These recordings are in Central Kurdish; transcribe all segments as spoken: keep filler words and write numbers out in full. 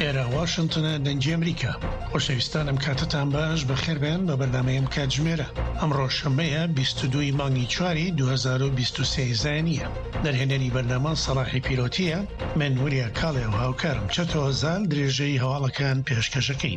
ئێرە واشنتنە دەنگی ئەمریکا. خۆشەویستانم کاتتان باش بەخێربێن بە بەرنامەیەم کاتژمێرە. ئەمڕۆ شەمەیە بیست و دوو مانگی چواری دوو هەزار و بیست و سێ زانیە. دەرهێنەری بەرنامە سەلاحی پیرۆتیە. من وریە کاڵێ و هاوکارم چەتەوە زال درێژەی هەواڵەکان پێشکەشەکەین.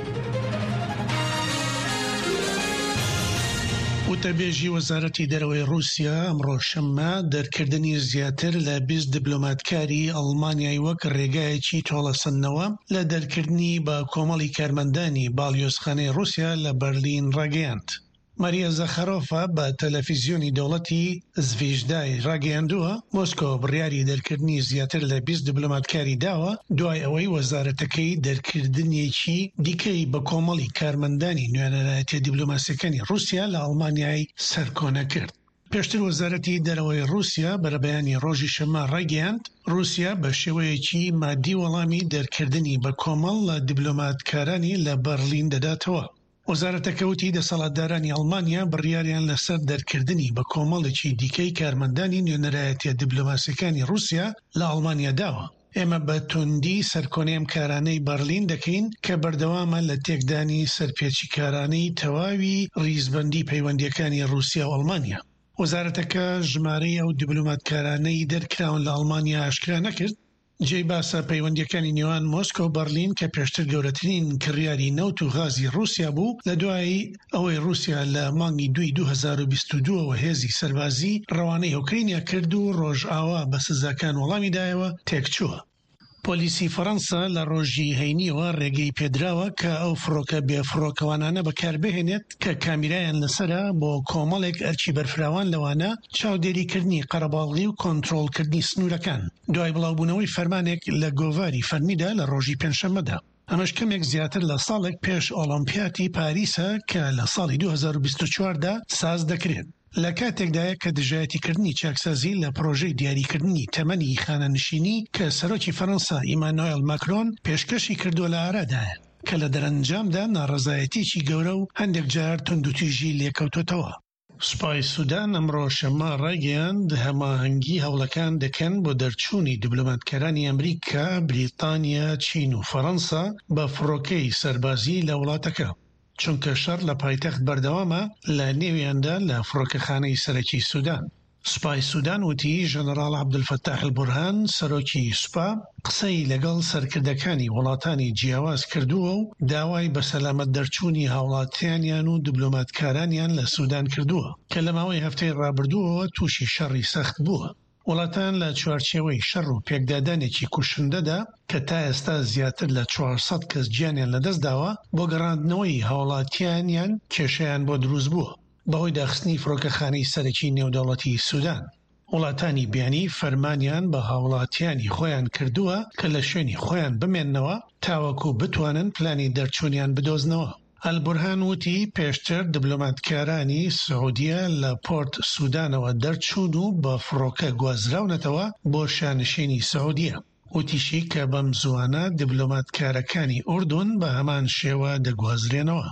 وتەبێژی وەزارەتی دەرەوەی رووسیا ئەمڕۆ شەممە دەرکردنی زیاتر لە بیست دیبلۆماتکاری ئەڵمانیای وەک ڕێگایەکی تۆڵەسەندنەوە لە دەرکردنی بە کۆمەڵی کارمەندانی باڵیۆزخانەی رووسیا لە بەرلین ڕاگەیاند. ماریا زەخەرۆفە بە تەلەڤیزیۆنی دەوڵەتی زڤیژدای ڕاگەیاندووە مۆسکۆ بڕیاری دەرکردنی زیاتر لە بیست دیبلۆماتکاری داوە دوای ئەوەی وەزارەتەکەی دەرکردنیەکی دیکەی بە کۆمەڵی کارمەندانی نوێنەرایەتیە دیبلۆماسیەکانی رووسیا لە ئەڵمانیای سەرکۆنە کرد. پێشتر وەزارەتی دەرەوەی رووسیا بەرەبەیانی ڕۆژی شەممە ڕاگەیاند رووسیا بە شێوەیەکی مادی وەڵامی دەرکردنی بە کۆمەڵ لە دیبلۆماتکارانی لە بەرلین دەداتەوە. وەزارەتەکە وتی دەسەڵاتدارانی ئەڵمانیا بڕیاریان لەسەر دەرکردنی بە کۆمەڵێکی دیکەی کارمەندانی نوێنەرایەتیە دیبلۆماسیەکانی رووسیا لە ئەڵمانیا داوە. ئێمە بە توندی سەرکۆنەی کارانەی بەرلین دەکەین کە بەردەوامە لە تێکدانی سەرپێچی کارانەی تەواوی ڕیزبەندی پەیوەندیەکانی رووسیا و ئەڵمانیا. وەزارەتەکە ژمارەی ئەو دیبلۆماتکارانەی دەرکراون لە ئەڵمانیا ئاشکرا نەکرد. جێی باسە پەیوەندیەکانی نێوان مۆسکۆ و بەرلین کە پێشتر گەورەترین کڕیاری نەوت و غازی رووسیا بوو لە دوایی ئەوەی رووسیا لە مانگی دوی دوو هەزار و بیست و دووەوە هێزی سەربازی ڕەوانەی ئۆکراینیا کرد و ڕۆژئاوا بە سزاکان وەڵامی دایەوە تێکچووە. پۆلیسی فەڕەنسا لە ڕۆژی هەینیەوە ڕێگەی پێدراوە کە ئەو فڕۆکە بێفڕۆکەوانانە بەکاربهێنێت کە کامیرایان لەسرە بۆ کۆمەڵێک ئەرچی بەرفراوان لەوانە چاودێریکردنی قەرەباڵغی و کۆنتڕۆڵکردنی سنوورەکان دوای بڵاوبوونەوەی فەرمانێک لە گۆڤاری فەرمیدا لە ڕۆژی پێنجشەممەدا. ئەمەش کەمێک زیاتر لە ساڵێک پێش ئۆلۆمپیاتی پاریسە کە لە ساڵی دوو هەزار و بیست و چواردا ساز دەکرێت. لە کاتێکدایە کە دژایەتیکردنی چاکسازی لە پرۆژەی دیاریکردنی تەمەنی خانەنشینی کە سەرۆکی فەڕەنسا ئیمانوئێل ماکرۆن پێشکەشی کردووە لە ئارادایە کە لە دەرەنجامدا ناڕەزایەتیی گەورە و هەندێک جار توندوتیژی لێکەوتوتەوە. سوپای سوودان ئەمڕۆ شەممە ڕاگەیاند هەماهەنگی هەوڵەکان دەکەن بۆ دەرچوونی دیبلۆماتکارانی ئەمریکا، بریتانیا، چین و فەڕەنسا بە فڕۆکەی سەربازی لە وڵاتەکە. چونکە شەڕ لە پایتەخت بەردەوامە لە نێویاندا لە فڕۆکەخانەی سەرەکی سوودان. سوپای سوودان وتی ژەنەڕاڵ عەبدولفەتاح البورهان سەرۆکی سوپا قسەی لەگەڵ سەرکردەکانی وڵاتانی جیاواز کردووە و داوای بە سەلامەت دەرچوونی هاوڵاتیانیان و دیبلۆماتکارانیان لە سوودان کردووە کە لە ماوەی هەفتەی ڕابردووەوە تووشی شەڕی سەخت بووە. وڵاتان لە چوارچێوەی شەڕ و پێکدادانێکی کوشندەدا کە تا ئێستا زیاتر لە چوارسەد کەس گیانیان لەدەست داوە بۆ گەڕاندنەوەی هاوڵاتیانیان کێشەیان بۆ دروست بووە بەهۆی داخستنی فڕۆکەخانەی سەرەکی نێودەوڵەتی سوودان. وڵاتانی بیانی فەرمانیان بە هاوڵاتیانی خۆیان کردووە کە لە شوێنی خۆیان بمێننەوە تاوەکو بتوانن پلانی دەرچوونیان بدۆزنەوە. ئەلبورهان وتی پێشتر دیبلۆماتکارانی سعودیە لە پۆرت سوودانەوە دەرچوون و بە فڕۆکە گوازراونەتەوە بۆ شانشینی سعودیە. وتیشی کە بەم زوانە دیبلۆماتکارەکانی ئوردون بە هەمان شێوە دەگوازرێنەوە.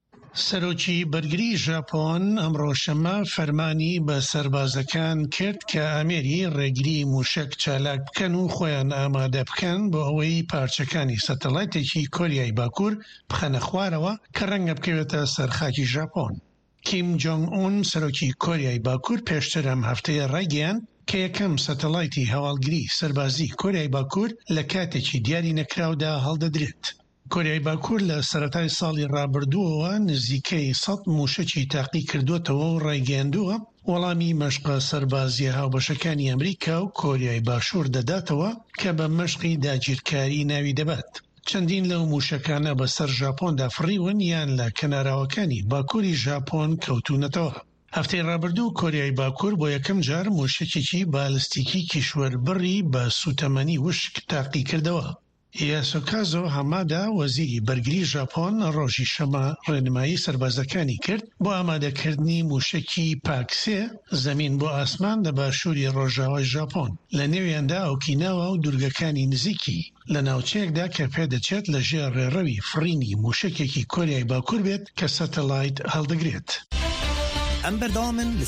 سەرۆکی بەرگری ژاپۆن ئەمڕۆ شەممە فەرمانی بە سەربازەکان کرد کە ئامێری ڕێگری موشک چالاک بکەن و خۆیان ئامادە بکەن بۆ ئەوەی پارچەکانی سەتەلایتێکی کۆریای باکوور بخەنە خوارەوە کە ڕەنگە بکەوێتە سەرخاکی ژاپۆن. کیم جۆنگ ئون سەرۆکی کۆریای باکوور پێشتر ئەم هەفتەیە ڕاگەیاند کە یەکەم سەتەلایتی هەواڵگری سەربازی کۆریای باکوور لە کاتێکی دیاری نەکراودا هەڵدەدرێت. کۆریای باکوور لە سەرەتای ساڵی ڕابردووەوە نزیکەی سەد موشکی تاقی کردوتەوە و ڕایگەیاندووە وەڵامی مەشقە سەربازیە هاوبەشەکانی ئەمریکا و کۆریای باشوور دەداتەوە کە بە مەشقی داگیرکاری ناوی دەبات. چەندین لەو موشەکانە بەسەر ژاپۆندا فڕیون یان لە کەناراوەکانی باکووری ژاپۆن کەوتونەتەوە. هەفتەی ڕابردوو کۆریای باکوور بۆ یەکەم جار موشکێکی بالستیکی کیشوەر بڕی بە سوتەمەنی وشک تاقی کردەوە. یاسۆکازۆ هەمادا وەزیری بەرگری ژاپۆن ڕۆژی شەمە ڕێنمایی سەربازەکانی کرد بۆ ئامادەکردنی موشکی پاکسێ زەمین بۆ ئاسمان لە باشووری ڕۆژاوای ژاپۆن لە نێویاندا ئۆکیناوا و دوورگەکانی نزیکی لە ناوچەیەکدا کە پێدەچێت لە ژێر ڕێڕەوی فڕینی موشکێکی کۆریای باکوور بێت کە سەتەلایت هەڵدەگرێت. ئەم بەردەوامن لە